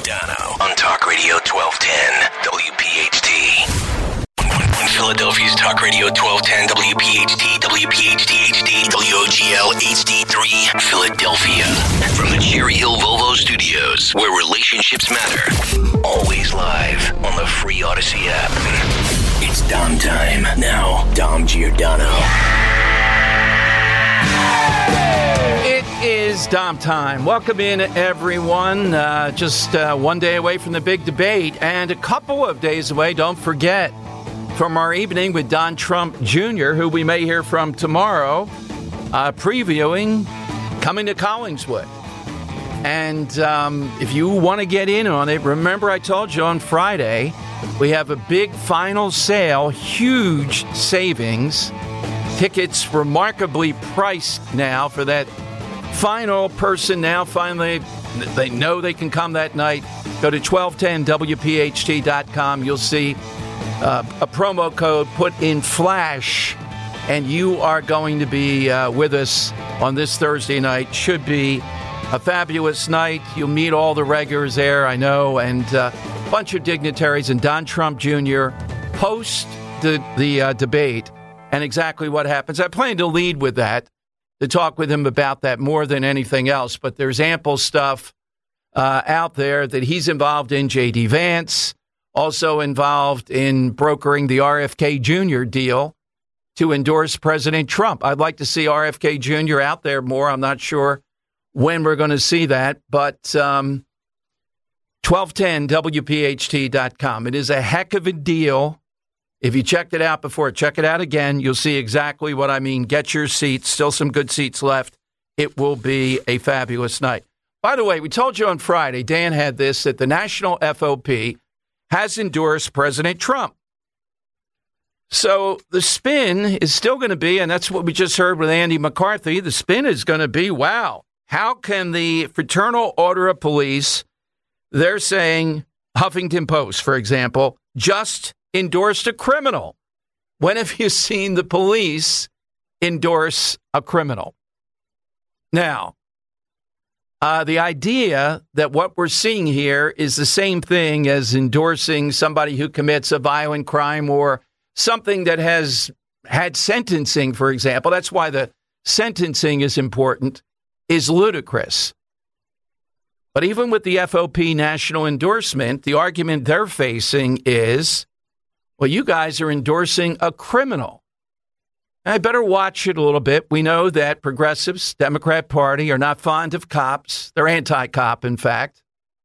Giordano on Talk Radio 1210 WPHT. On Philadelphia's Talk Radio 1210 WPHT, WPHT HD, WOGL HD3, Philadelphia. From the Cherry Hill Volvo Studios, where relationships matter. Always live on the free Odyssey app. It's Dom time. Now, Dom Giordano. It is Dom time. Welcome in, everyone. Just one day away from the big debate and a couple of days away, don't forget, from our evening with Don Trump Jr., who we may hear from tomorrow, previewing Coming to Collingswood. And if you want to get in on it, remember I told you on Friday, we have a big final sale, huge savings. Tickets remarkably priced now for that final person. Now finally, they know they can come that night. Go to 1210WPHT.com. You'll see a promo code put in flash, and you are going to be with us on this Thursday night. Should be a fabulous night. You'll meet all the regulars there, I know, and a bunch of dignitaries and Don Trump Jr. post the debate and exactly what happens. I plan to lead with that, to talk with him about that more than anything else, but there's ample stuff out there that he's involved in. J.D. Vance also involved in brokering the RFK Jr. deal to endorse President Trump. I'd like to see RFK Jr. out there more. I'm not sure when we're going to see that, but 1210WPHT.com. It is a heck of a deal. If you checked it out before, check it out again. You'll see exactly what I mean. Get your seats. Still some good seats left. It will be a fabulous night. By the way, we told you on Friday, Dan had this, that the National FOP has endorsed President Trump. So the spin is still going to be, and that's what we just heard with Andy McCarthy, the spin is going to be, wow, how can the Fraternal Order of Police, they're saying, Huffington Post, for example, just endorsed a criminal. When have you seen the police endorse a criminal? Now, the idea that what we're seeing here is the same thing as endorsing somebody who commits a violent crime or something that has had sentencing, for example, that's why the sentencing is important, is ludicrous. But even with the FOP national endorsement, the argument they're facing is, well, you guys are endorsing a criminal. I better watch it a little bit. We know that progressives, Democrat Party, are not fond of cops. They're anti-cop, in fact.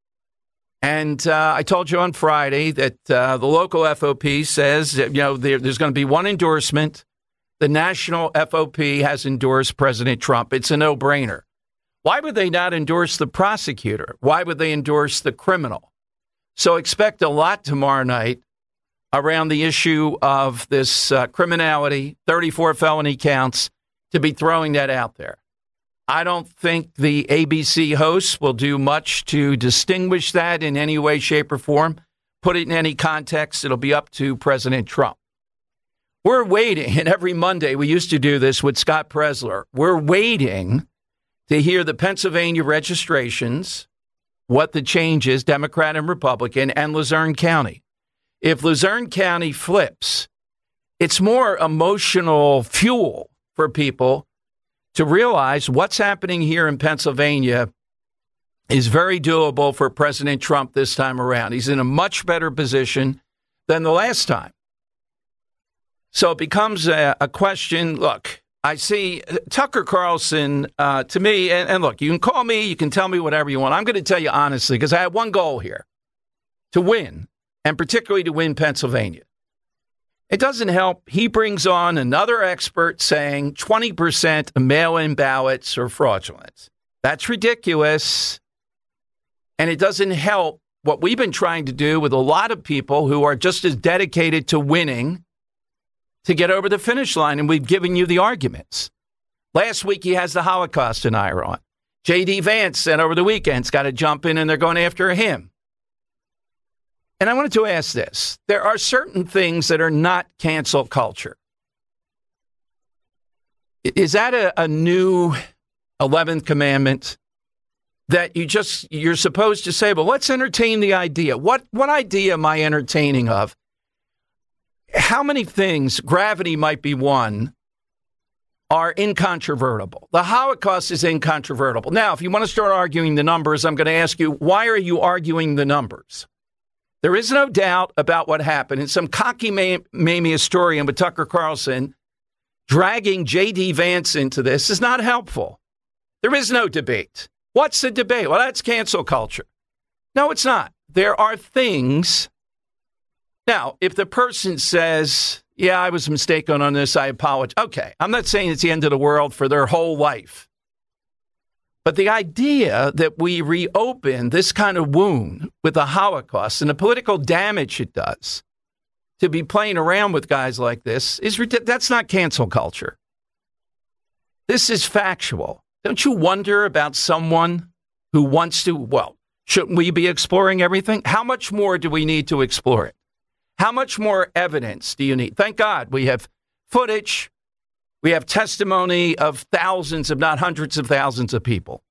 And I told you on Friday that the local FOP says that, there's going to be one endorsement. The national FOP has endorsed President Trump. It's a no-brainer. Why would they not endorse the prosecutor? Why would they endorse the criminal? So expect a lot tomorrow night around the issue of this criminality, 34 felony counts, to be throwing that out there. I don't think the ABC hosts will do much to distinguish that in any way, shape, or form. Put it in any context, it'll be up to President Trump. We're waiting, and every Monday we used to do this with Scott Presler. We're waiting to hear the Pennsylvania registrations, what the change is, Democrat and Republican, and Luzerne County. If Luzerne County flips, it's more emotional fuel for people to realize what's happening here in Pennsylvania is very doable for President Trump this time around. He's in a much better position than the last time. So it becomes a question. Look, I see Tucker Carlson, to me, and look, you can call me, you can tell me whatever you want. I'm going to tell you honestly, because I have one goal here, to win. And particularly to win Pennsylvania. It doesn't help. He brings on another expert saying 20% of mail-in ballots are fraudulent. That's ridiculous. And it doesn't help what we've been trying to do with a lot of people who are just as dedicated to winning to get over the finish line. And we've given you the arguments. Last week, he has the Holocaust denier on. J.D. Vance said over the weekend's got to jump in and they're going after him. And I wanted to ask this. There are certain things that are not cancel culture. Is that a new 11th commandment? that you're supposed to say, well, let's entertain the idea. What idea am I entertaining of? How many things, gravity might be one, are incontrovertible? The Holocaust is incontrovertible. Now, if you want to start arguing the numbers, I'm going to ask you, why are you arguing the numbers? There is no doubt about what happened. And some cocky-mamie historian with Tucker Carlson dragging J.D. Vance into this is not helpful. There is no debate. What's the debate? Well, that's cancel culture. No, it's not. There are things. Now, if the person says, yeah, I was mistaken on this, I apologize. Okay, I'm not saying it's the end of the world for their whole life. But the idea that we reopen this kind of wound with the Holocaust and the political damage it does to be playing around with guys like this that's not cancel culture. This is factual. Don't you wonder about someone who wants to, well, shouldn't we be exploring everything? How much more do we need to explore it? How much more evidence do you need? Thank God we have footage. We have testimony of thousands, if not hundreds of thousands of people.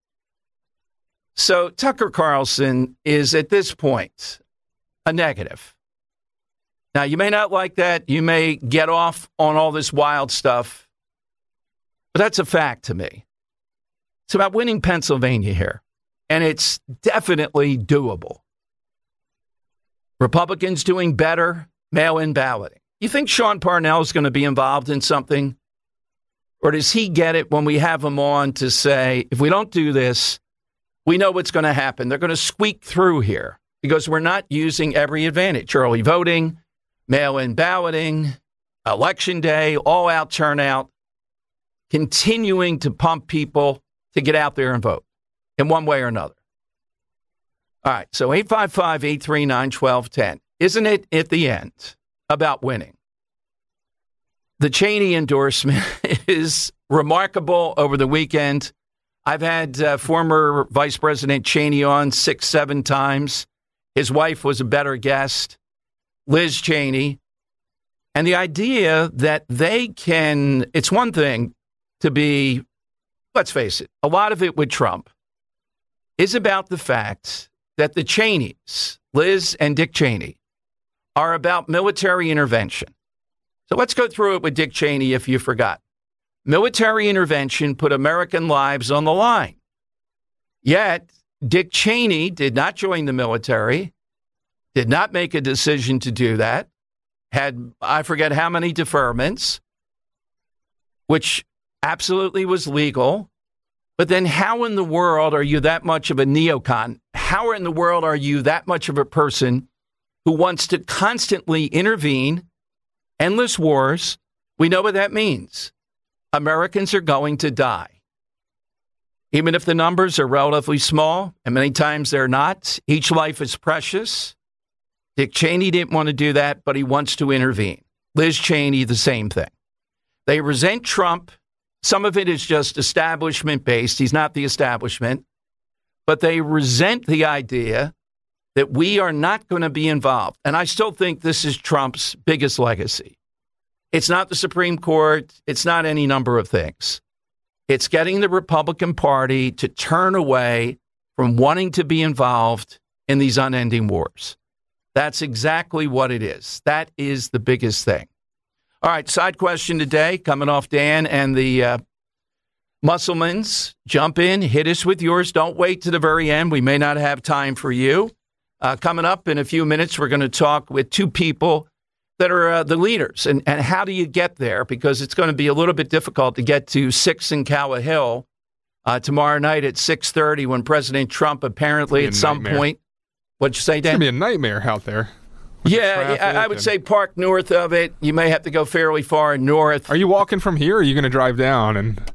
So Tucker Carlson is at this point a negative. Now, you may not like that. You may get off on all this wild stuff. But that's a fact to me. It's about winning Pennsylvania here. And it's definitely doable. Republicans doing better, mail-in balloting. You think Sean Parnell is going to be involved in something? Or does he get it when we have him on to say, if we don't do this, we know what's going to happen. They're going to squeak through here because we're not using every advantage. Early voting, mail-in balloting, election day, all-out turnout, continuing to pump people to get out there and vote in one way or another. All right, so 855-839-1210. Isn't it at the end about winning? The Cheney endorsement is remarkable over the weekend. I've had former Vice President Cheney on 6-7 times. His wife was a better guest, Liz Cheney. And the idea that they can, it's one thing to be, let's face it, a lot of it with Trump is about the fact that the Cheneys, Liz and Dick Cheney, are about military intervention. So let's go through it with Dick Cheney if you forgot. Military intervention put American lives on the line. Yet, Dick Cheney did not join the military, did not make a decision to do that, had, I forget how many deferments, which absolutely was legal. But then how in the world are you that much of a neocon? How in the world are you that much of a person who wants to constantly intervene? Endless wars. We know what that means. Americans are going to die. Even if the numbers are relatively small, and many times they're not, each life is precious. Dick Cheney didn't want to do that, but he wants to intervene. Liz Cheney, the same thing. They resent Trump. Some of it is just establishment-based. He's not the establishment. But they resent the idea that we are not going to be involved. And I still think this is Trump's biggest legacy. It's not the Supreme Court. It's not any number of things. It's getting the Republican Party to turn away from wanting to be involved in these unending wars. That's exactly what it is. That is the biggest thing. All right, side question today, coming off Dan and the Musselmans. Jump in, hit us with yours. Don't wait to the very end. We may not have time for you. Coming up in a few minutes, we're going to talk with two people that are the leaders. And how do you get there? Because it's going to be a little bit difficult to get to 6 in Cowa Hill tomorrow night at 6:30 when President Trump apparently at some point. What'd you say, Dan? It's going to be a nightmare out there. Yeah, I would say park north of it. You may have to go fairly far north. Are you walking from here or are you going to drive down?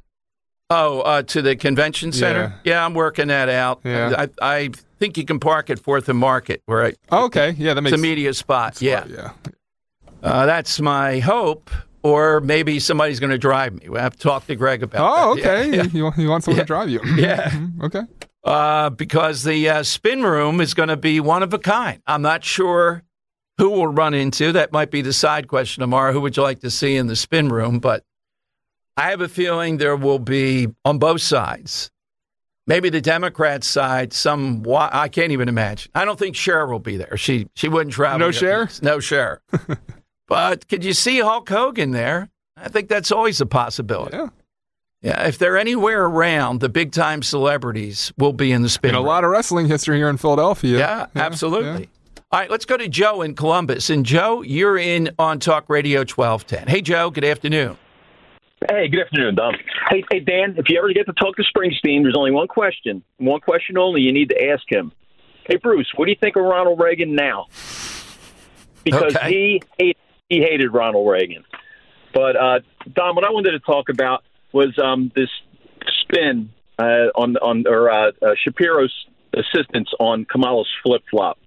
To the convention center? Yeah, I'm working that out. Yeah. I think you can park at 4th and Market. Right? Okay, yeah, that makes sense. It's a media spot. Yeah. That's my hope. Or maybe somebody's going to drive me. We'll have to talk to Greg about that. Oh, okay. Yeah. You want someone to drive you. Yeah. Okay. Because the spin room is going to be one of a kind. I'm not sure who we'll run into. That might be the side question tomorrow. Who would you like to see in the spin room? But I have a feeling there will be, on both sides, Maybe the Democrat side, I can't even imagine. I don't think Cher will be there. She wouldn't travel. No Cher? No Cher. But could you see Hulk Hogan there? I think that's always a possibility. Yeah, if they're anywhere around, the big-time celebrities will be in the spin. And a lot of wrestling history here in Philadelphia. Yeah, absolutely. Yeah. All right, let's go to Joe in Columbus. And Joe, you're in on Talk Radio 1210. Hey, Joe, good afternoon. Hey, good afternoon, Dom. Hey, Dan, if you ever get to talk to Springsteen, there's only one question only you need to ask him. Hey, Bruce, what do you think of Ronald Reagan now? Because he hated Ronald Reagan. But, Dom, what I wanted to talk about was this spin on Shapiro's assistance on Kamala's flip-flop.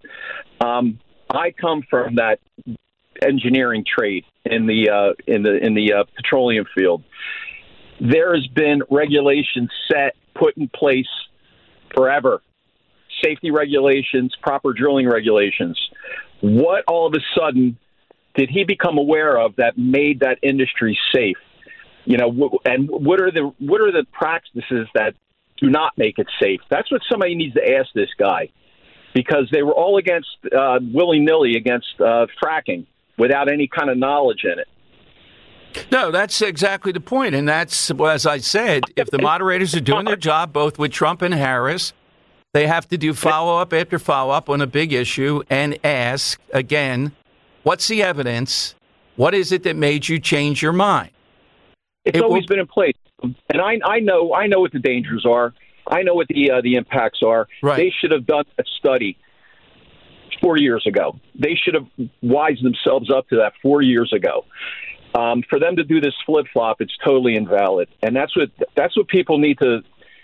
I come from that engineering trade in the petroleum field. There has been regulations put in place forever. Safety regulations, proper drilling regulations. What all of a sudden did he become aware of that made that industry safe? And what are the practices that do not make it safe? That's what somebody needs to ask this guy, because they were all against willy-nilly against fracking without any kind of knowledge in it. No, that's exactly the point. And that's, as I said, if the moderators are doing their job, both with Trump and Harris, they have to do follow-up after follow-up on a big issue and ask, again, what's the evidence? What is it that made you change your mind? It's always been in place. And I know what the dangers are. I know what the impacts are. Right. They should have done a study 4 years ago. They should have wised themselves up to that 4 years ago. For them to do this flip-flop, it's totally invalid. And that's what people need to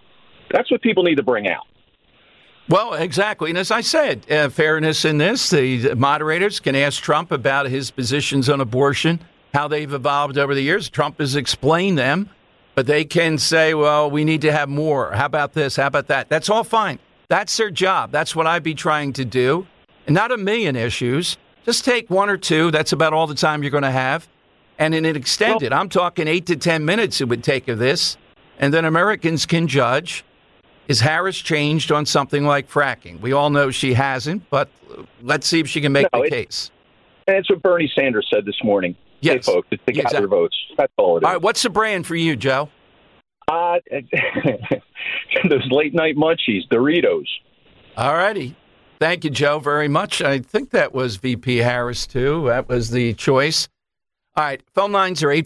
bring out. Well, exactly. And as I said, fairness in this, the moderators can ask Trump about his positions on abortion, how they've evolved over the years. Trump has explained them, but they can say, well, we need to have more. How about this? How about that? That's all fine. That's their job. That's what I'd be trying to do. And not a million issues. Just take one or two. That's about all the time you're going to have. And in an extended, I'm talking 8 to 10 minutes it would take of this. And then Americans can judge. Is Harris changed on something like fracking? We all know she hasn't, but let's see if she can make the case. And it's what Bernie Sanders said this morning. Yes. Hey, folks, it's to gather votes. That's all it is. All right, what's the brand for you, Joe? Those late-night munchies, Doritos. All righty. Thank you, Joe, very much. I think that was VP Harris, too. That was the choice. All right, phone lines are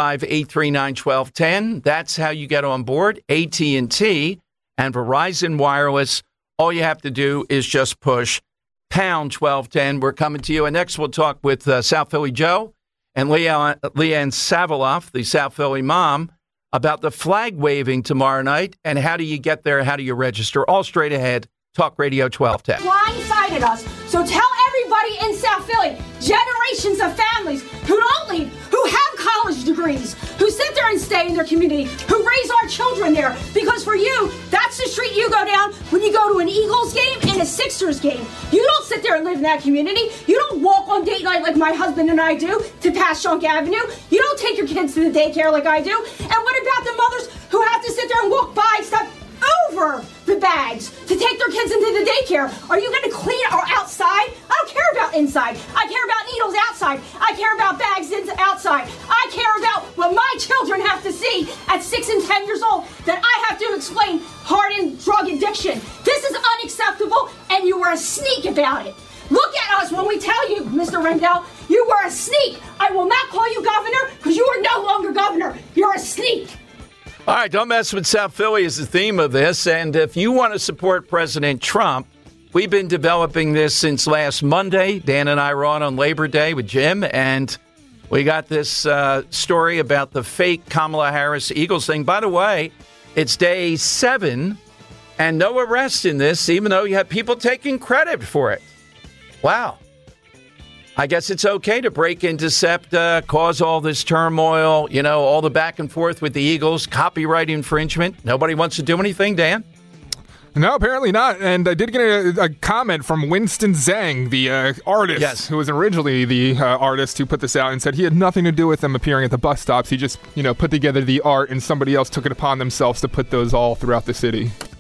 855-839-1210. That's how you get on board. AT&T and Verizon Wireless, all you have to do is just push pound 1210. We're coming to you. And next we'll talk with South Philly Joe and Leanne Saviloff, the South Philly mom, about the flag waving tomorrow night and how do you get there, how do you register. All straight ahead, Talk Radio 1210. Blindsided us. So tell everybody in South Philly, generations of families who don't leave, who have college degrees, who sit there and stay in their community, who raise our children there. Because for you, that's the street you go down when you go to an Eagles game and a Sixers game. You don't sit there and live in that community. You don't walk on date night like my husband and I do to Passyunk Avenue. You don't take your kids to the daycare like I do. And what about the mothers who have to sit there and walk by, step over the bags to take their kids into the daycare? Are you going to clean or outside? I don't care about inside. I care about needles outside. I care about bags outside. I care about what my children have to see at 6 and 10 years old that I have to explain hardened drug addiction. This is unacceptable, and you were a sneak about it. Look at us when we tell you, Mr. Rendell, you were a sneak. I will not call you governor because you are no longer governor. You're a sneak. All right, don't mess with South Philly is the theme of this. And if you want to support President Trump, we've been developing this since last Monday. Dan and I were on Labor Day with Jim, and we got this story about the fake Kamala Harris Eagles thing. By the way, it's day 7, and no arrest in this, even though you have people taking credit for it. Wow. I guess it's okay to break into SEPTA, cause all this turmoil, all the back and forth with the Eagles, copyright infringement. Nobody wants to do anything, Dan? No, apparently not. And I did get a comment from Winston Zhang, the artist, who was originally the artist who put this out, and said he had nothing to do with them appearing at the bus stops. He just, put together the art, and somebody else took it upon themselves to put those all throughout the city.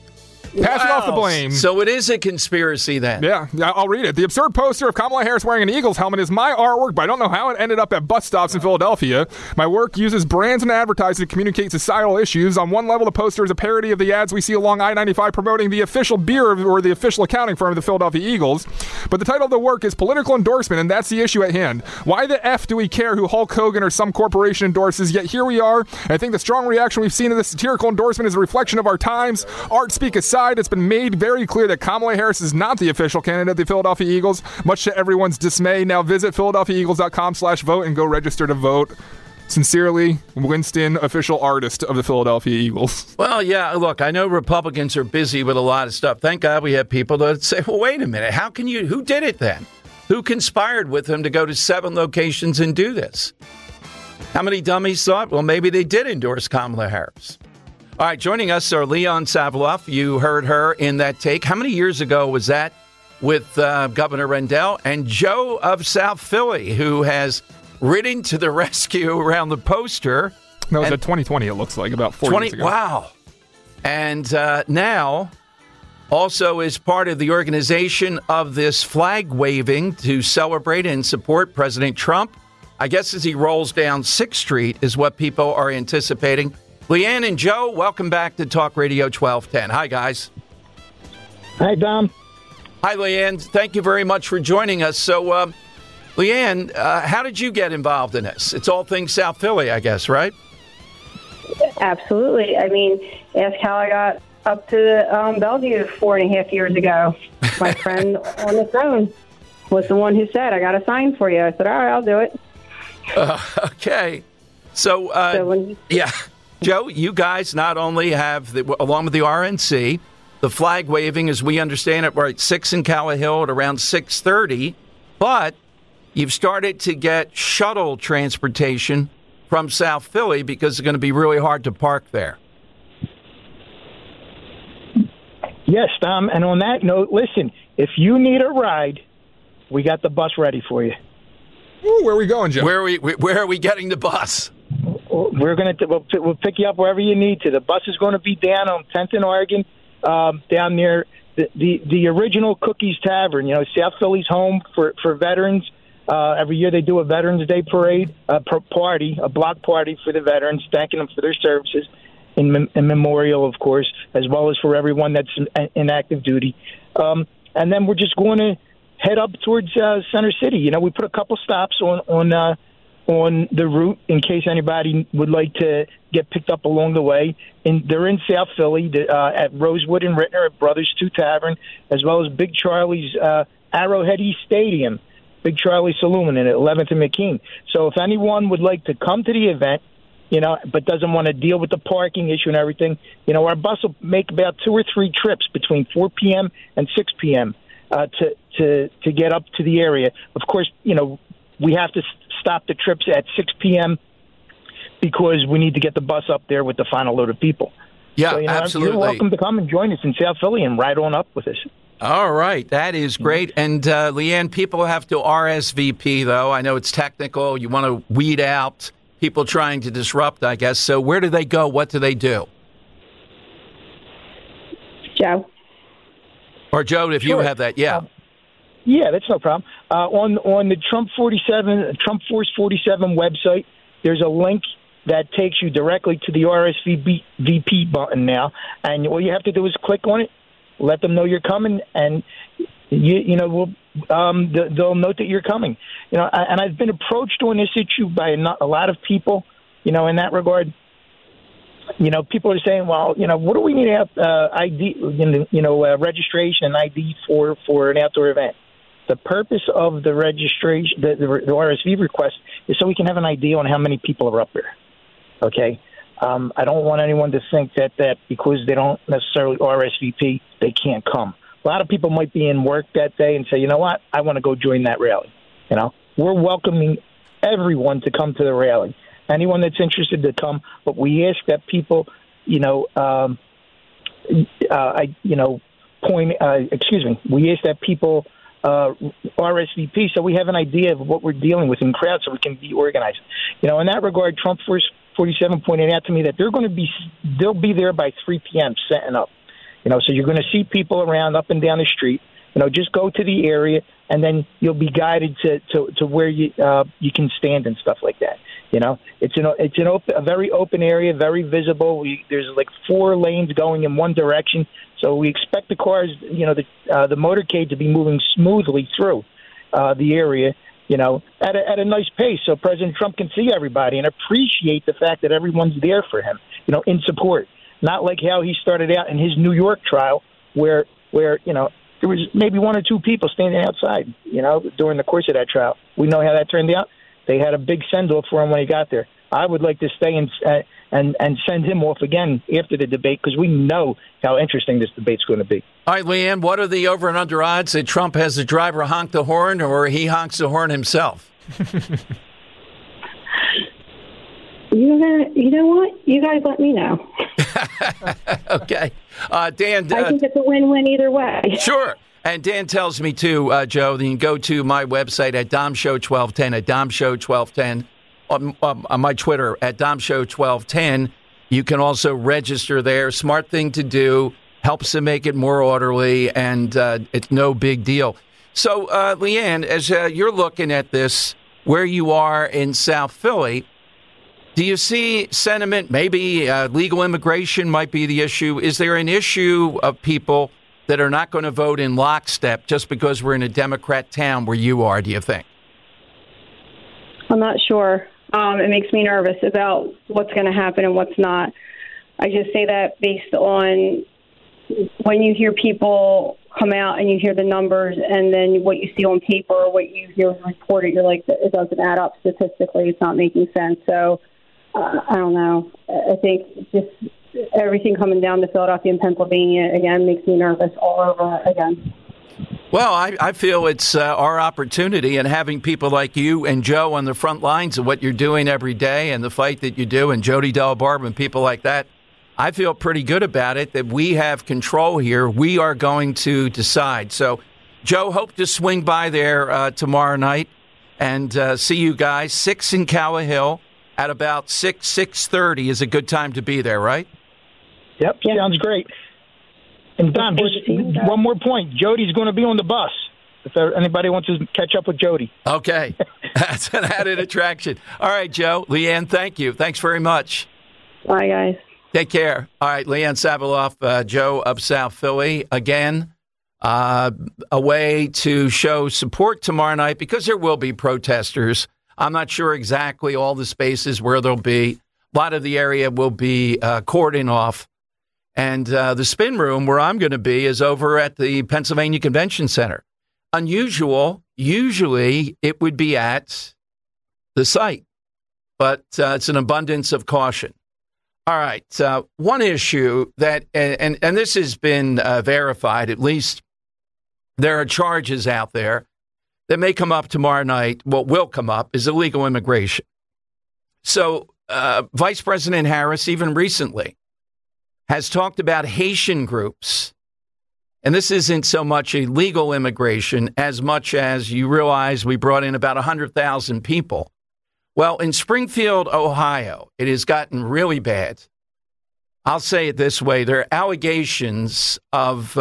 passing off the blame. So it is a conspiracy then. Yeah, I'll read it. The absurd poster of Kamala Harris wearing an Eagles helmet is my artwork, but I don't know how it ended up at bus stops in Philadelphia. My work uses brands and advertising to communicate societal issues. On one level, the poster is a parody of the ads we see along I-95 promoting the official beer or the official accounting firm of the Philadelphia Eagles. But the title of the work is political endorsement, and that's the issue at hand. Why the F do we care who Hulk Hogan or some corporation endorses? Yet here we are. And I think the strong reaction we've seen to this satirical endorsement is a reflection of our times. Art speak aside, it's been made very clear that Kamala Harris is not the official candidate of the Philadelphia Eagles, much to everyone's dismay. Now visit PhiladelphiaEagles.com/vote and go register to vote. Sincerely, Winston, official artist of the Philadelphia Eagles. Well, yeah, look, I know Republicans are busy with a lot of stuff. Thank God we have people that say, well, wait a minute, who did it then? Who conspired with him to go to 7 locations and do this? How many dummies thought, well, maybe they did endorse Kamala Harris? All right, joining us are Leon Savloff. You heard her in that take. How many years ago was that with Governor Rendell? And Joe of South Philly, who has ridden to the rescue around the poster. That was at 2020, it looks like, about 4 years ago. Wow. And now also is part of the organization of this flag waving to celebrate and support President Trump. I guess as he rolls down 6th Street is what people are anticipating. Leanne and Joe, welcome back to Talk Radio 1210. Hi, guys. Hi, Dom. Hi, Leanne. Thank you very much for joining us. So, Leanne, how did you get involved in this? It's all things South Philly, I guess, right? Absolutely. I mean, ask how I got up to Bellevue 4.5 years ago. My friend on the phone was the one who said, I got a sign for you. I said, all right, I'll do it. Okay. So, yeah. Joe, you guys not only have, along with the RNC, the flag waving, as we understand it, we're at 6 in Calla-Hill at around 6:30, but you've started to get shuttle transportation from South Philly because it's going to be really hard to park there. Yes, Tom, and on that note, listen, if you need a ride, we got the bus ready for you. Ooh, where are we going, Joe? Where are we getting the bus? We'll pick you up wherever you need to. The bus is going to be down on 10th and Oregon, down near the original Cookies Tavern. You know, South Philly's home for veterans. Every year they do a Veterans Day parade, a block party for the veterans, thanking them for their services in memorial, of course, as well as for everyone that's in active duty. And then we're just going to head up towards Center City. You know, we put a couple stops on the route in case anybody would like to get picked up along the way. And they're in South Philly at Rosewood and Rittner at Brothers 2 Tavern, as well as Big Charlie's Arrowhead East Stadium, Big Charlie Saloon at 11th and McKean. So if anyone would like to come to the event, you know, but doesn't want to deal with the parking issue and everything, you know, our bus will make about 2 or 3 trips between 4 p.m. and 6 p.m. To get up to the area. Of course, you know, we have to stop the trips at 6 p.m. because we need to get the bus up there with the final load of people. Yeah, so, you know, absolutely. You're welcome to come and join us in South Philly and ride on up with us. All right. That is great. And, Leanne, people have to RSVP, though. I know it's technical. You want to weed out people trying to disrupt, I guess. So where do they go? What do they do? Joe. Or, Joe, if you have that, yeah. Yeah, that's no problem. On the Trump Force 47 website, there's a link that takes you directly to the RSVP button now, and all you have to do is click on it, let them know you're coming, and they'll note that you're coming. You know, and I've been approached on this issue by a lot of people. You know, in that regard. You know, people are saying, well, you know, what do we need ID, registration and ID for an outdoor event? The purpose of the registration, the RSV request, is so we can have an idea on how many people are up there. Okay? I don't want anyone to think that because they don't necessarily RSVP, they can't come. A lot of people might be in work that day and say, you know what, I want to go join that rally. You know, we're welcoming everyone to come to the rally. Anyone that's interested to come, but we ask that people, we ask that people RSVP so we have an idea of what we're dealing with in crowd so we can be organized. You know, in that regard, Trump Force 47 pointed out to me that they'll be there by 3 p.m. setting up. So you're going to see people around up and down the street. Just go to the area, and then you'll be guided to where you can stand and stuff like that. It's a very open area, very visible. There's like 4 lanes going in one direction, so we expect the cars, the motorcade to be moving smoothly through the area, at a nice pace, so President Trump can see everybody and appreciate the fact that everyone's there for him, in support. Not like how he started out in his New York trial, where there was maybe 1 or 2 people standing outside, during the course of that trial. We know how that turned out. They had a big send-off for him when he got there. I would like to stay and send him off again after the debate, because we know how interesting this debate's going to be. All right, Leanne, what are the over and under odds that Trump has the driver honk the horn, or he honks the horn himself? You know what? You guys let me know. Okay. Dan. I think it's a win-win either way. Sure. And Dan tells me, too, Joe, that you can go to my website at DomShow1210, at DomShow1210, on my Twitter, at DomShow1210. You can also register there. Smart thing to do. Helps to make it more orderly, and it's no big deal. So, Leanne, as you're looking at this, where you are in South Philly, do you see sentiment, maybe legal immigration might be the issue? Is there an issue of people that are not going to vote in lockstep just because we're in a Democrat town where you are, do you think? I'm not sure. It makes me nervous about what's going to happen and what's not. I just say that based on when you hear people come out and you hear the numbers, and then what you see on paper or what you hear reported, you're like, it doesn't add up statistically. It's not making sense. So I don't know. I think just everything coming down to Philadelphia and Pennsylvania, again, makes me nervous all over again. Well, I feel it's our opportunity, and having people like you and Joe on the front lines of what you're doing every day and the fight that you do, and Jody Delbarb and people like that, I feel pretty good about it, that we have control here. We are going to decide. So, Joe, hope to swing by there tomorrow night and see you guys. 6 in Cowa Hill at about 6:30 is a good time to be there, right? Yep, sounds great. And Don, just one more point. Jody's going to be on the bus if anybody wants to catch up with Jody. Okay. That's an added attraction. All right, Joe. Leanne, thank you. Thanks very much. Bye, guys. Take care. All right, Leanne Saviloff, Joe of South Philly. Again, a way to show support tomorrow night, because there will be protesters. I'm not sure exactly all the spaces where they'll be. A lot of the area will be cordoned off. And the spin room where I'm going to be is over at the Pennsylvania Convention Center. Unusual. Usually it would be at the site, but it's an abundance of caution. All right. One issue that, and this has been verified, at least there are charges out there that may come up tomorrow night. What will come up is illegal immigration. So Vice President Harris, even recently, has talked about Haitian groups. And this isn't so much illegal immigration as much as you realize we brought in about 100,000 people. Well, in Springfield, Ohio, it has gotten really bad. I'll say it this way. There are allegations of,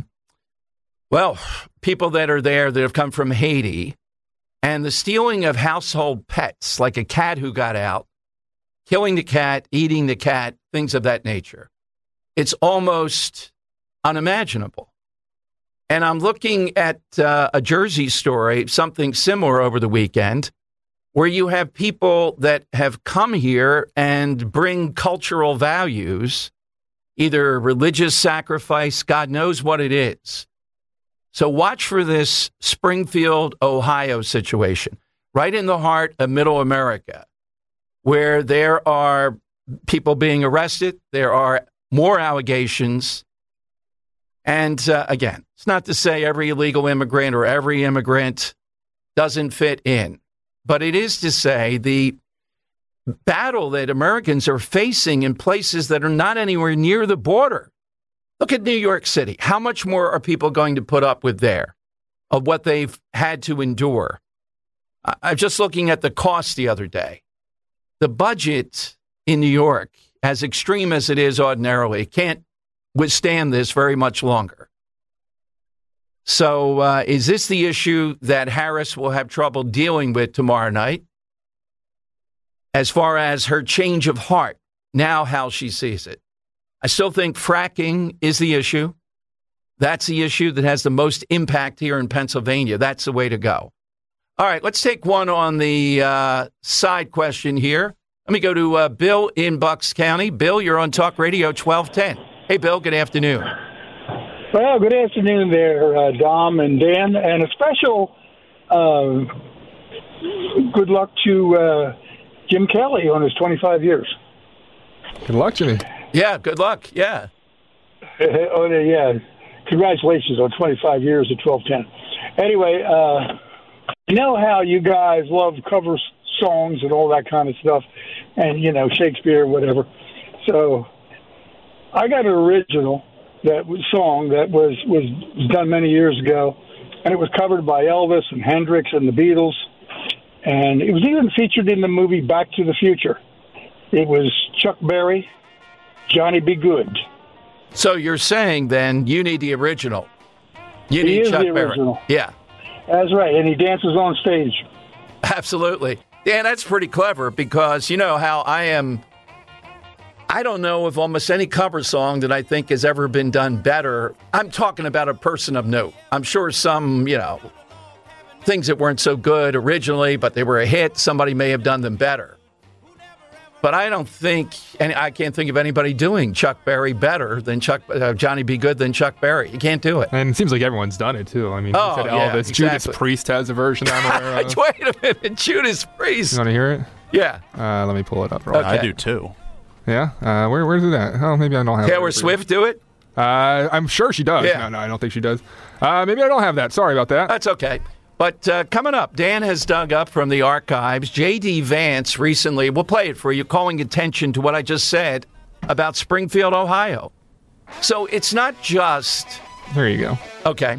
people that are there that have come from Haiti, and the stealing of household pets, like a cat who got out, killing the cat, eating the cat, things of that nature. It's almost unimaginable. And I'm looking at a Jersey story, something similar over the weekend, where you have people that have come here and bring cultural values, either religious sacrifice, God knows what it is. So watch for this Springfield, Ohio situation, right in the heart of Middle America, where there are people being arrested, there are more allegations. And again, it's not to say every illegal immigrant or every immigrant doesn't fit in, but it is to say the battle that Americans are facing in places that are not anywhere near the border. Look at New York City. How much more are people going to put up with there of what they've had to endure? I'm just looking at the cost the other day. The budget in New York, as extreme as it is ordinarily, can't withstand this very much longer. So is this the issue that Harris will have trouble dealing with tomorrow night? As far as her change of heart, now how she sees it. I still think fracking is the issue. That's the issue that has the most impact here in Pennsylvania. That's the way to go. All right, let's take one on the side question here. Let me go to Bill in Bucks County. Bill, you're on Talk Radio 1210. Hey, Bill, good afternoon. Well, good afternoon there, Dom and Dan, and a special good luck to Jim Kelly on his 25 years. Good luck, Jimmy. Yeah, good luck. Yeah. Yeah. Congratulations on 25 years at 1210. Anyway, you know how you guys love cover songs and all that kind of stuff, and, you know, Shakespeare, whatever. So I got an original song that was done many years ago, and it was covered by Elvis and Hendrix and the Beatles, and it was even featured in the movie Back to the Future. It was Chuck Berry, Johnny B. Good. So you're saying then you need the original. You He need is Chuck the Berry. original. Yeah, That's right, and he dances on stage. absolutely. Dan, that's pretty clever because you know how I am. I don't know if almost any cover song that I think has ever been done better. I'm talking about a person of note. I'm sure some, things that weren't so good originally, but they were a hit. Somebody may have done them better. But I don't think, and I can't think of anybody doing Chuck Berry better than Johnny B. Good than Chuck Berry. You can't do it. And it seems like everyone's done it, too. I mean, Oh, you said yeah, Elvis. exactly. Judas Priest has a version I'm aware of. Wait a minute, Judas Priest. You want to hear it? Yeah. Let me pull it up. Okay. I do too. Yeah? Where's it at? Oh, maybe I don't have it. Taylor Swift do it? I'm sure she does. Yeah. No, I don't think she does. Maybe I don't have that. Sorry about that. That's okay. But coming up, Dan has dug up from the archives. J.D. Vance recently, we'll play it for you, calling attention to what I just said about Springfield, Ohio. So it's not just... There you go. Okay.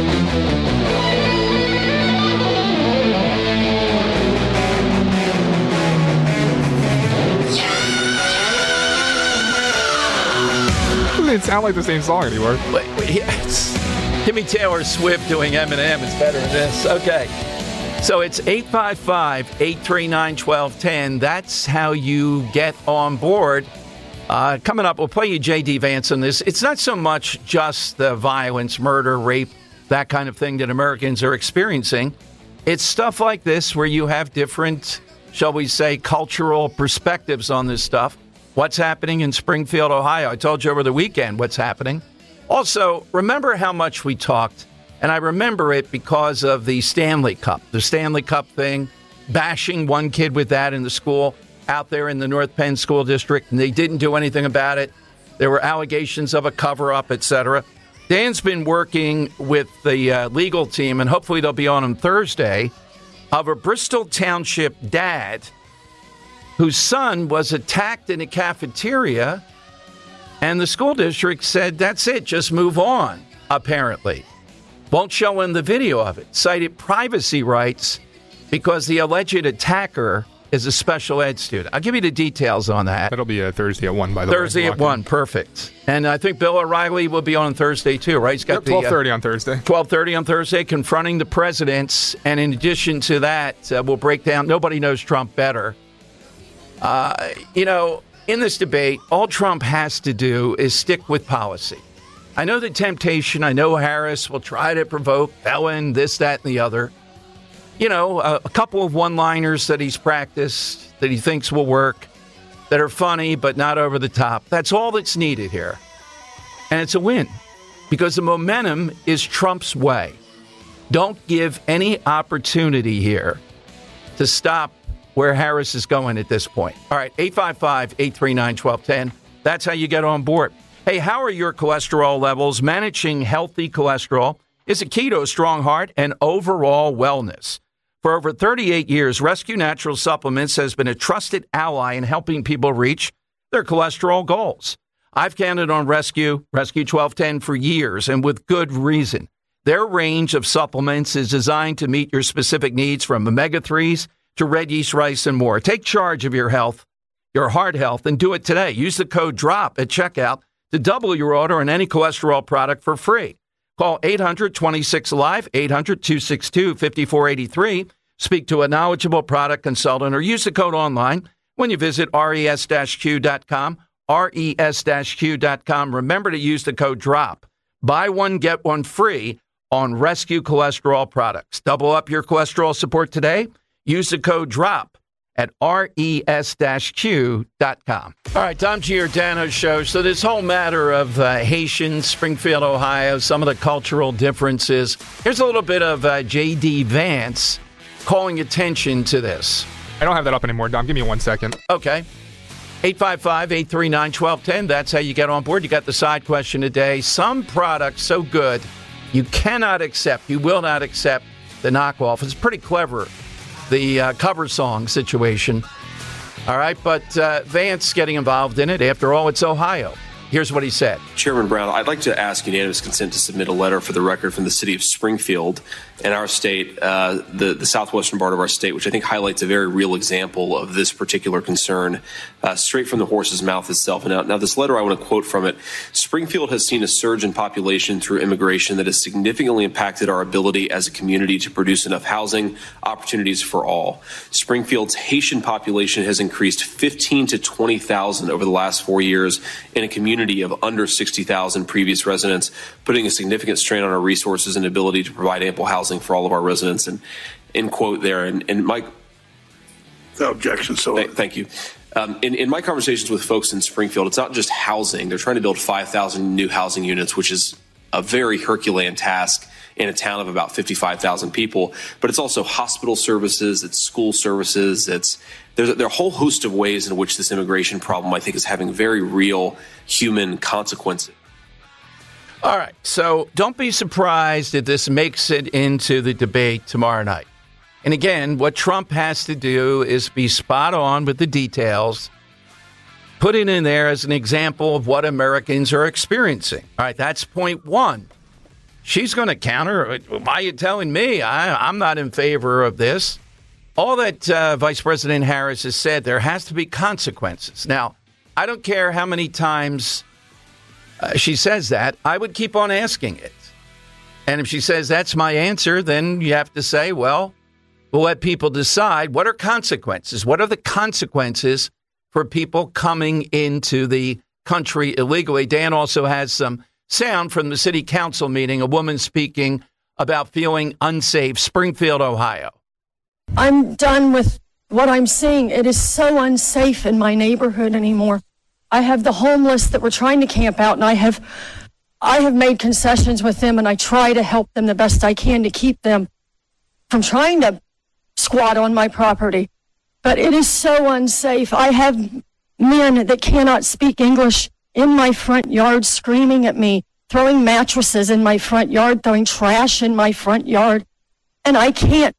It didn't sound like the same song anymore. Wait, give me Taylor Swift doing Eminem. It's better than this. Okay. So it's 855-839-1210. That's how you get on board. Coming up, we'll play you J.D. Vance on this. It's not so much just the violence, murder, rape, that kind of thing that Americans are experiencing. It's stuff like this where you have different, shall we say, cultural perspectives on this stuff. What's happening in Springfield, Ohio? I told you over the weekend what's happening. Also, remember how much we talked, and I remember it because of the Stanley Cup thing, bashing one kid with that in the school out there in the North Penn School District, and they didn't do anything about it. There were allegations of a cover-up, etc. Dan's been working with the legal team, and hopefully they'll be on Thursday, of a Bristol Township dad whose son was attacked in a cafeteria, and the school district said, that's it, just move on, apparently. Won't show him the video of it. Cited privacy rights because the alleged attacker is a special ed student. I'll give you the details on that. That'll be Thursday at 1, by the way. Thursday at 1, perfect. And I think Bill O'Reilly will be on Thursday, too, right? He's got 12:30 on Thursday. 12:30 on Thursday, confronting the presidents. And in addition to that, we'll break down, nobody knows Trump better. In this debate, all Trump has to do is stick with policy. I know the temptation. I know Harris will try to provoke Felon, this, that, and the other. A couple of one-liners that he's practiced, that he thinks will work, that are funny but not over the top. That's all that's needed here. And it's a win because the momentum is Trump's way. Don't give any opportunity here to stop where Harris is going at this point. All right, 855-839-1210. That's how you get on board. Hey, how are your cholesterol levels? Managing healthy cholesterol is a key to a strong heart and overall wellness. For over 38 years, Rescue Natural Supplements has been a trusted ally in helping people reach their cholesterol goals. I've counted on Rescue 1210 for years, and with good reason. Their range of supplements is designed to meet your specific needs, from omega-3s to red yeast rice and more. Take charge of your health, your heart health, and do it today. Use the code DROP at checkout to double your order on any cholesterol product for free. Call 800-26-ALIVE, 800-262-5483. Speak to a knowledgeable product consultant or use the code online when you visit res-q.com, res-q.com. Remember to use the code DROP. Buy one, get one free on Rescue Cholesterol products. Double up your cholesterol support today. Use the code DROP at res-q.com. All right, Tom Giordano Show. So this whole matter of Haitian, Springfield, Ohio, some of the cultural differences. Here's a little bit of J.D. Vance calling attention to this. I don't have that up anymore, Dom. Give me 1 second. Okay. 855-839-1210. That's how you get on board. You got the side question today. Some products so good you cannot accept, you will not accept the knockoff. It's pretty clever, the cover song situation. All right, but Vance getting involved in it. After all, it's Ohio. Here's what he said. Chairman Brown, I'd like to ask unanimous consent to submit a letter for the record from the city of Springfield and our state, the southwestern part of our state, which I think highlights a very real example of this particular concern, straight from the horse's mouth itself. And now this letter, I want to quote from it. Springfield has seen a surge in population through immigration that has significantly impacted our ability as a community to produce enough housing opportunities for all. Springfield's Haitian population has increased 15 to 20,000 over the last 4 years in a community of under 60,000 previous residents, putting a significant strain on our resources and ability to provide ample housing for all of our residents. And end quote there. And Mike, no objection. So thank you. In my conversations with folks in Springfield, it's not just housing. They're trying to build 5,000 new housing units, which is a very Herculean task in a town of about 55,000 people. But it's also hospital services, it's school services, there are a whole host of ways in which this immigration problem, I think, is having very real human consequences. All right, so don't be surprised if this makes it into the debate tomorrow night. And again, what Trump has to do is be spot on with the details, put it in there as an example of what Americans are experiencing. All right, that's point one. She's going to counter. Why are you telling me? I'm not in favor of this. All that Vice President Harris has said, there has to be consequences. Now, I don't care how many times she says that. I would keep on asking it. And if she says that's my answer, then you have to say, well, we'll let people decide. What are consequences? What are the consequences for people coming into the country illegally? Dan also has some sound from the city council meeting, a woman speaking about feeling unsafe, Springfield, Ohio. I'm done with what I'm seeing. It is so unsafe in my neighborhood anymore. I have the homeless that were trying to camp out, and I have made concessions with them, and I try to help them the best I can to keep them from trying to squat on my property. But it is so unsafe. I have men that cannot speak English in my front yard screaming at me, throwing mattresses in my front yard, throwing trash in my front yard. And I can't.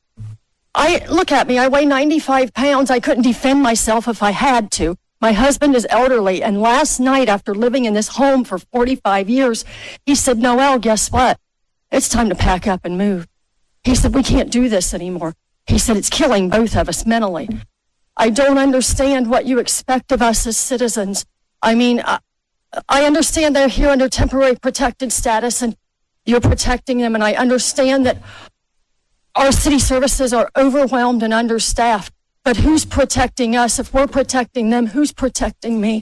Look at me. I weigh 95 pounds. I couldn't defend myself if I had to. My husband is elderly. And last night, after living in this home for 45 years, he said, Noelle, guess what? It's time to pack up and move. He said, we can't do this anymore. He said, it's killing both of us mentally. I don't understand what you expect of us as citizens. I mean, I understand they're here under temporary protected status and you're protecting them. And I understand that our city services are overwhelmed and understaffed. But who's protecting us? If we're protecting them, who's protecting me?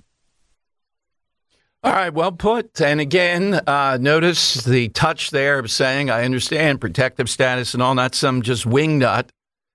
All right, well put. And again, notice the touch there of saying, I understand protective status and all, not some just wingnut.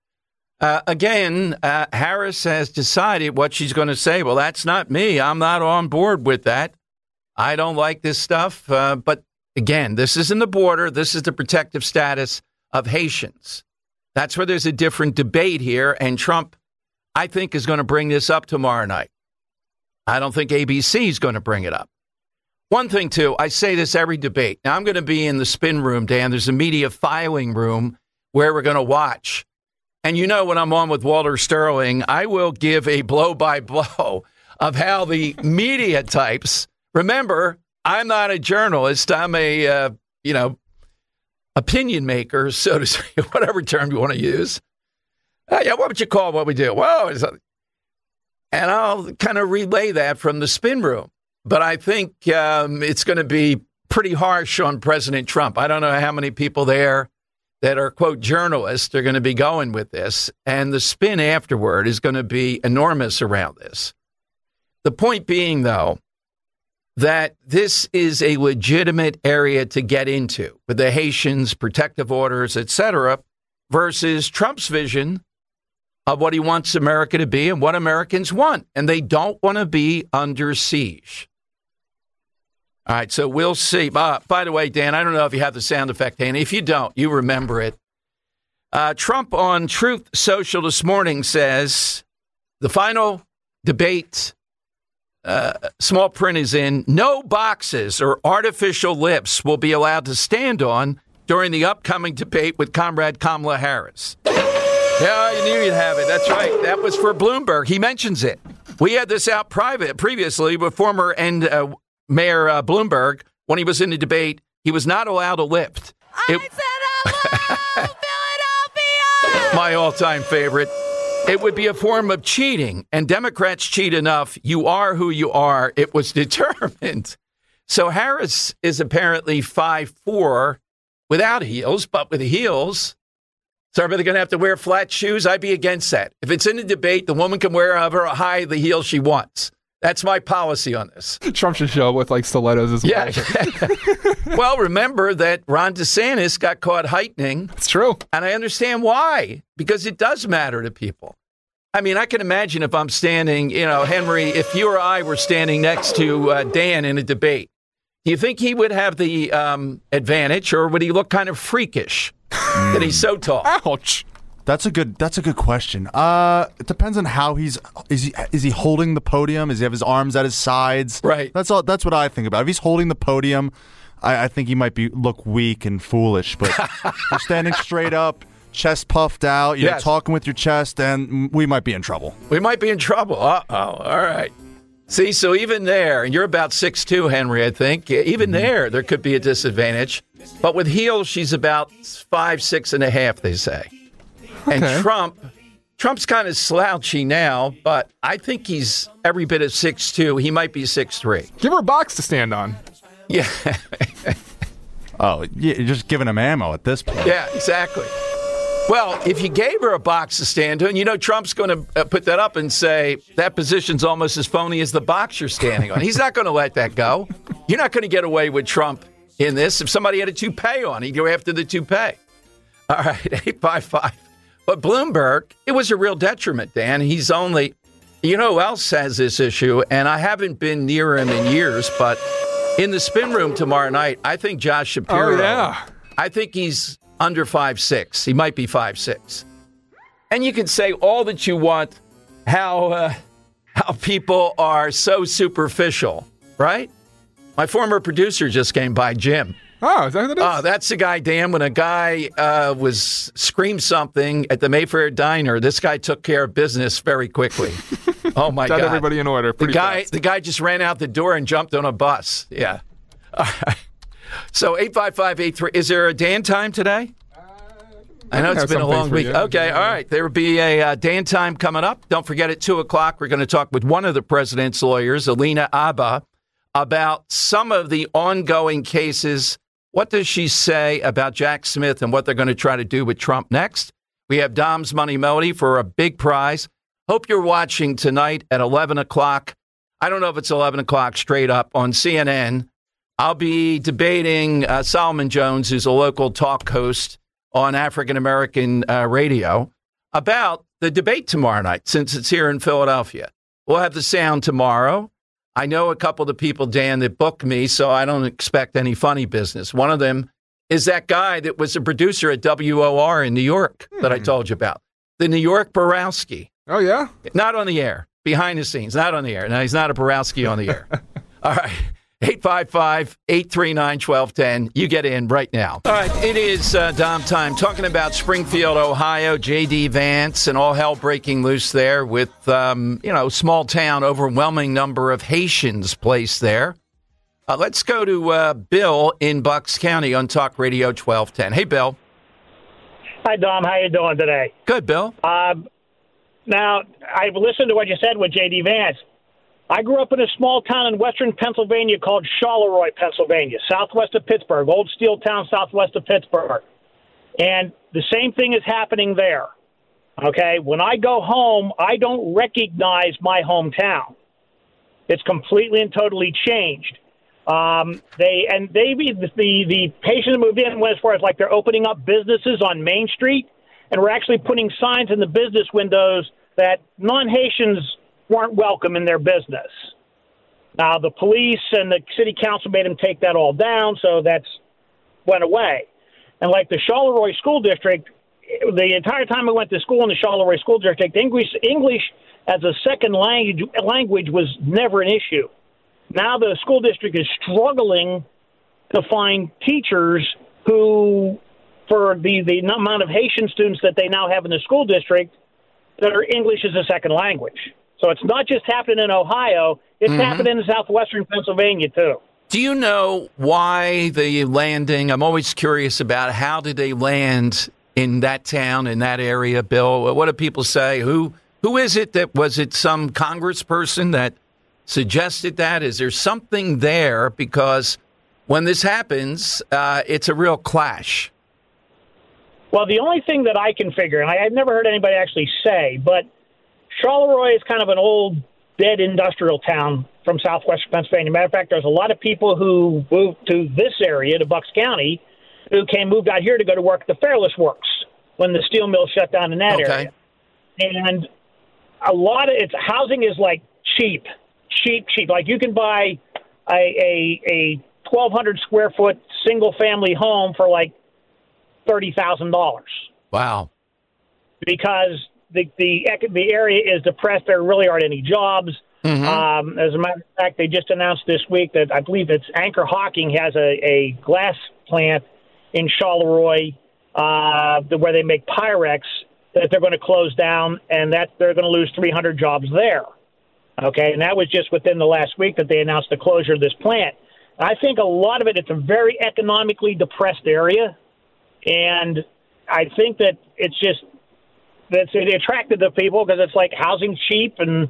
Again, Harris has decided what she's going to say. Well, that's not me. I'm not on board with that. I don't like this stuff. But again, this isn't the border. This is the protective status of Haitians. That's where there's a different debate here. And Trump, I think, is going to bring this up tomorrow night. I don't think ABC is going to bring it up. One thing, too, I say this every debate. Now, I'm going to be in the spin room, Dan. There's a media filing room where we're going to watch. And you know, when I'm on with Walter Sterling, I will give a blow-by-blow of how the media types. Remember, I'm not a journalist. I'm a, opinion maker, so to speak, whatever term you want to use. What would you call what we do? Well, and I'll kind of relay that from the spin room. But I think it's going to be pretty harsh on President Trump. I don't know how many people there that are, quote, journalists are going to be going with this. And the spin afterward is going to be enormous around this. The point being, though, that this is a legitimate area to get into with the Haitians, protective orders, etc., versus Trump's vision of what he wants America to be and what Americans want. And they don't want to be under siege. All right, so we'll see. By the way, Dan, I don't know if you have the sound effect, Danny. If you don't, you remember it. Trump on Truth Social this morning says the final debate, small print is in, no boxes or artificial lips will be allowed to stand on during the upcoming debate with Comrade Kamala Harris. Yeah, you knew you'd have it. That's right. That was for Bloomberg. He mentions it. We had this out previously with former Mayor Bloomberg, when he was in the debate, he was not allowed to lift. I said hello, Philadelphia! My all-time favorite. It would be a form of cheating, and Democrats cheat enough. You are who you are. It was determined. So Harris is apparently 5'4", without heels, but with heels. So everybody going to have to wear flat shoes? I'd be against that. If it's in a debate, the woman can wear however high the heel she wants. That's my policy on this. Trump should show up with like stilettos as well. Yeah. Well, remember that Ron DeSantis got caught heightening. It's true. And I understand why, because it does matter to people. I mean, I can imagine if I'm standing, Henry, if you or I were standing next to Dan in a debate, do you think he would have the advantage, or would he look kind of freakish that he's so tall? Ouch. That's a good question. It depends on how is he holding the podium? Does he have his arms at his sides? Right. That's what I think about. If he's holding the podium, I think he might look weak and foolish. But if you're standing straight up, chest puffed out, you're talking with your chest, and we might be in trouble. We might be in trouble. Uh-oh. All right. See, so even there, and you're about 6'2", Henry, I think. Even there could be a disadvantage. But with heels, she's about 5'6.5", they say. Okay. And Trump's kind of slouchy now, but I think he's every bit of 6'2". He might be 6'3". Give her a box to stand on. Yeah. Oh, you're just giving him ammo at this point. Yeah, exactly. Well, if you gave her a box to stand on, Trump's going to put that up and say that position's almost as phony as the box you're standing on. He's not going to let that go. You're not going to get away with Trump in this. If somebody had a toupee on, he'd go after the toupee. All right, 855. But Bloomberg, it was a real detriment, Dan. He's only, who else has this issue? And I haven't been near him in years, but in the spin room tomorrow night, I think Josh Shapiro. Oh, yeah. I think he's under 5'6". He might be 5'6". And you can say all that you want, how people are so superficial, right? My former producer just came by, Jim. Oh, is that who that is? Oh, that's the guy, Dan. When a guy screamed something at the Mayfair Diner, this guy took care of business very quickly. Oh, my God. Got everybody in order. The guy just ran out the door and jumped on a bus. Yeah. All right. So 855-83. Is there a Dan time today? I know it's been a long week. Okay, all right. There will be a Dan time coming up. Don't forget at 2 o'clock, we're going to talk with one of the president's lawyers, Alina Abba, about some of the ongoing cases. What does she say about Jack Smith and what they're going to try to do with Trump next? We have Dom's Money Melody for a big prize. Hope you're watching tonight at 11 o'clock. I don't know if it's 11 o'clock straight up on CNN. I'll be debating Solomon Jones, who's a local talk host on African-American radio, about the debate tomorrow night, since it's here in Philadelphia. We'll have the sound tomorrow. I know a couple of the people, Dan, that booked me, so I don't expect any funny business. One of them is that guy that was a producer at WOR in New York that I told you about, the New York Borowski. Oh, yeah? Not on the air. Behind the scenes, not on the air. No, he's not a Borowski on the air. All right. 855-839-1210. You get in right now. All right, it is Dom time. Talking about Springfield, Ohio, J.D. Vance, and all hell breaking loose there with, small town, overwhelming number of Haitians placed there. Let's go to Bill in Bucks County on Talk Radio 1210. Hey, Bill. Hi, Dom. How you doing today? Good, Bill. Now, I've listened to what you said with J.D. Vance. I grew up in a small town in western Pennsylvania called Charleroi, Pennsylvania, southwest of Pittsburgh, old steel town southwest of Pittsburgh. And the same thing is happening there. Okay, when I go home, I don't recognize my hometown. It's completely and totally changed. The patient that moved in went as far as like they're opening up businesses on Main Street, and we're actually putting signs in the business windows that non-Haitians weren't welcome in their business. Now, the police and the city council made them take that all down, so that's went away. And like the Charleroi School District, the entire time I went to school in the Charleroi School District, English as a second language was never an issue. Now the school district is struggling to find teachers who, for the amount of Haitian students that they now have in the school district, that are English as a second language. So it's not just happening in Ohio, it's happening in southwestern Pennsylvania too. Do you know why the landing? I'm always curious about how did they land in that town, in that area, Bill? What do people say? Who is it that was it some congressperson that suggested that? Is there something there? Because when this happens, it's a real clash. Well, the only thing that I can figure, and I've never heard anybody actually say, but Charleroi is kind of an old, dead industrial town from southwestern Pennsylvania. Matter of fact, there's a lot of people who moved to this area, to Bucks County, who moved out here to go to work at the Fairless Works when the steel mill shut down in that area. And a lot of its housing is like cheap. Like you can buy a 1,200 square foot single family home for like $30,000. Wow! Because the area is depressed. There really aren't any jobs. Mm-hmm. As a matter of fact, they just announced this week that I believe it's Anchor Hocking has a glass plant in Charleroi where they make Pyrex that they're going to close down, and that they're going to lose 300 jobs there. Okay, and that was just within the last week that they announced the closure of this plant. I think a lot of it's a very economically depressed area, and I think that it attracted the people because it's like housing cheap, and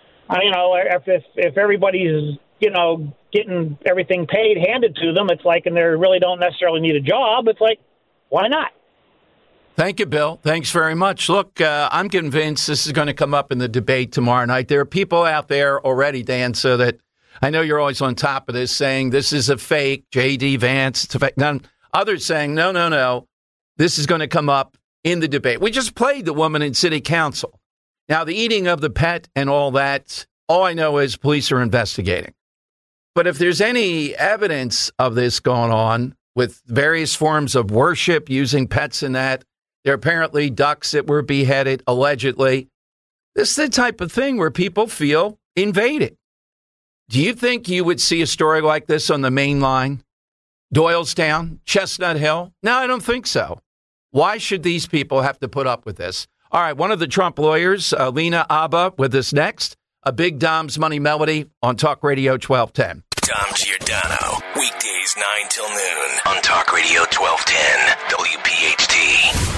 if everybody's getting everything paid handed to them, it's like, and they really don't necessarily need a job. It's like, why not? Thank you, Bill. Thanks very much. Look, I'm convinced this is going to come up in the debate tomorrow night. There are people out there already, Dan, so that I know you're always on top of this, saying this is a fake, J.D. Vance, it's a fake. None, others saying, no, this is going to come up in the debate. We just played the woman in city council. Now, the eating of the pet and all that, all I know is police are investigating. But if there's any evidence of this going on with various forms of worship using pets in that, there are apparently ducks that were beheaded, allegedly. This is the type of thing where people feel invaded. Do you think you would see a story like this on the main line? Doylestown, Chestnut Hill? No, I don't think so. Why should these people have to put up with this? All right, one of the Trump lawyers, Lena Abba, with us next. A big Dom's Money Melody on Talk Radio 1210. Dom Giordano, weekdays 9 till noon on Talk Radio 1210, WPHT.